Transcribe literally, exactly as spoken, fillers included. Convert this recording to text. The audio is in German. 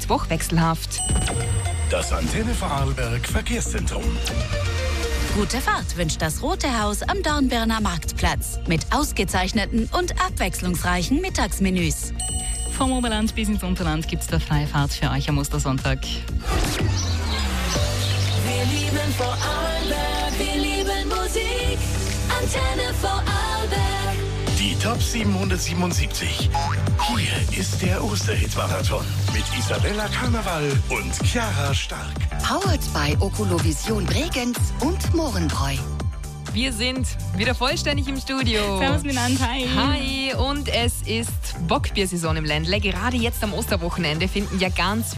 Woche wechselhaft. Das Antenne Vorarlberg Verkehrszentrum. Gute Fahrt wünscht das Rote Haus am Dornbirner Marktplatz mit ausgezeichneten und abwechslungsreichen Mittagsmenüs. Vom Oberland bis ins Unterland gibt es da Freifahrt für euch am Ostersonntag. Wir lieben Vorarlberg, wir lieben Musik. Antenne Vorarlberg. Die Top siebenhundertsiebenundsiebzig. Hier ist der Osterhit-Marathon mit Isabella Karneval und Chiara Stark. Powered by Okolovision Bregenz und Mohrenbräu. Wir sind wieder vollständig im Studio. Servus miteinander, hi. Hi, und es ist Bockbiersaison im Ländle. Gerade jetzt am Osterwochenende finden ja ganz